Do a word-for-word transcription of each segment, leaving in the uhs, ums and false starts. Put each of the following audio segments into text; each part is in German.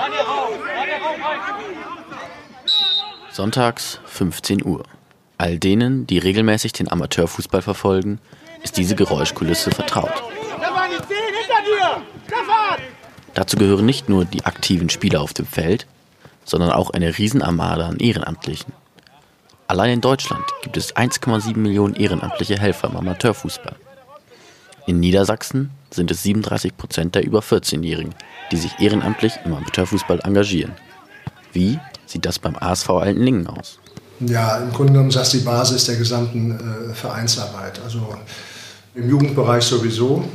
Sonntags fünfzehn Uhr. All denen, die regelmäßig den Amateurfußball verfolgen, ist diese Geräuschkulisse vertraut. Dazu gehören nicht nur die aktiven Spieler auf dem Feld, sondern auch eine Riesenarmada an Ehrenamtlichen. Allein in Deutschland gibt es eins Komma sieben Millionen ehrenamtliche Helfer im Amateurfußball. In Niedersachsen sind es siebenunddreißig Prozent der über vierzehnjährigen, die sich ehrenamtlich im Amateurfußball engagieren. Wie sieht das beim A S V Altenlingen aus? Ja, im Grunde genommen ist das die Basis der gesamten äh, Vereinsarbeit. Also im Jugendbereich sowieso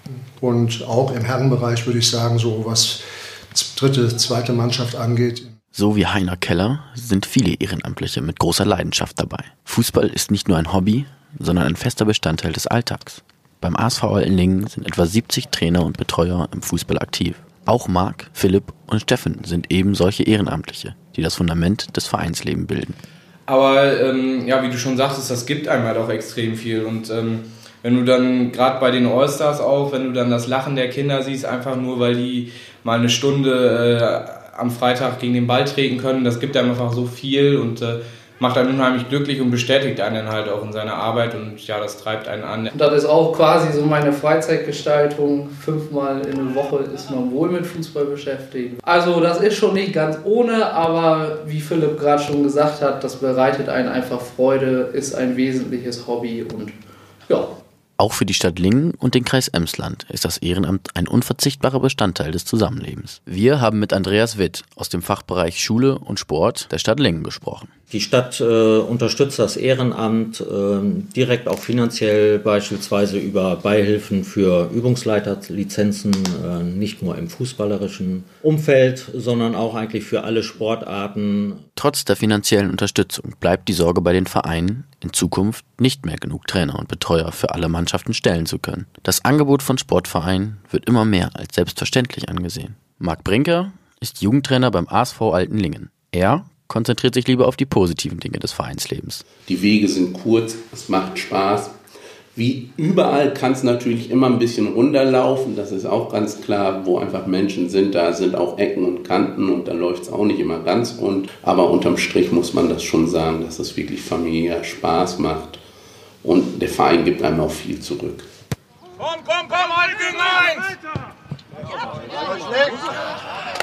und auch im Herrenbereich würde ich sagen, so was dritte, zweite Mannschaft angeht. So wie Heiner Keller sind viele Ehrenamtliche mit großer Leidenschaft dabei. Fußball ist nicht nur ein Hobby, sondern ein fester Bestandteil des Alltags. Beim A S V Altenlingen sind etwa siebzig Trainer und Betreuer im Fußball aktiv. Auch Marc, Philipp und Steffen sind eben solche Ehrenamtliche, die das Fundament des Vereinslebens bilden. Aber ähm, ja, wie du schon sagtest, das gibt einem halt auch extrem viel. Und ähm, wenn du dann gerade bei den Allstars auch, wenn du dann das Lachen der Kinder siehst, einfach nur, weil die mal eine Stunde äh, am Freitag gegen den Ball treten können, das gibt einem einfach so viel und äh, macht einen unheimlich glücklich und bestätigt einen halt auch in seiner Arbeit und ja, das treibt einen an. Das ist auch quasi so meine Freizeitgestaltung. Fünfmal in der Woche ist man wohl mit Fußball beschäftigt. Also das ist schon nicht ganz ohne, aber wie Philipp gerade schon gesagt hat, das bereitet einen einfach Freude, ist ein wesentliches Hobby und ja. Auch für die Stadt Lingen und den Kreis Emsland ist das Ehrenamt ein unverzichtbarer Bestandteil des Zusammenlebens. Wir haben mit Andreas Witt aus dem Fachbereich Schule und Sport der Stadt Lingen gesprochen. Die Stadt äh, unterstützt das Ehrenamt äh, direkt auch finanziell, beispielsweise über Beihilfen für Übungsleiterlizenzen, äh, nicht nur im fußballerischen Umfeld, sondern auch eigentlich für alle Sportarten. Trotz der finanziellen Unterstützung bleibt die Sorge bei den Vereinen, in Zukunft nicht mehr genug Trainer und Betreuer für alle Mannschaften stellen zu können. Das Angebot von Sportvereinen wird immer mehr als selbstverständlich angesehen. Marc Brinker ist Jugendtrainer beim A S V Altenlingen. Er konzentriert sich lieber auf die positiven Dinge des Vereinslebens. Die Wege sind kurz, es macht Spaß. Wie überall kann es natürlich immer ein bisschen runterlaufen, das ist auch ganz klar, wo einfach Menschen sind, da sind auch Ecken und Kanten und da läuft es auch nicht immer ganz rund. Aber unterm Strich muss man das schon sagen, dass es wirklich familiär Spaß macht und der Verein gibt einem auch viel zurück. Komm, komm, komm, alle gegen eins!